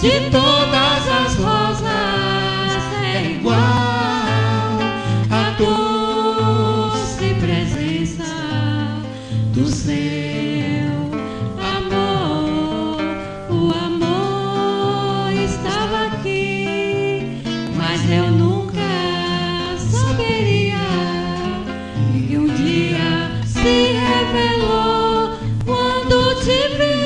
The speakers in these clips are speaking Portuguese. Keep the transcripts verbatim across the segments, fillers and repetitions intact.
de todas as rosas é igual a doce presença do seu amor. O amor estava aqui, mas eu nunca saberia que um dia se revelou quando te vi.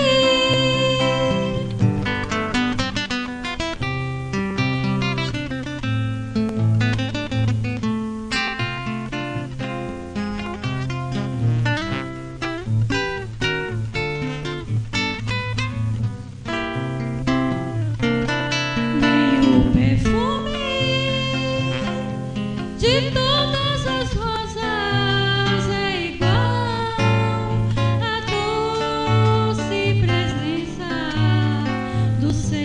De todas as rosas é igual a doce presença do seu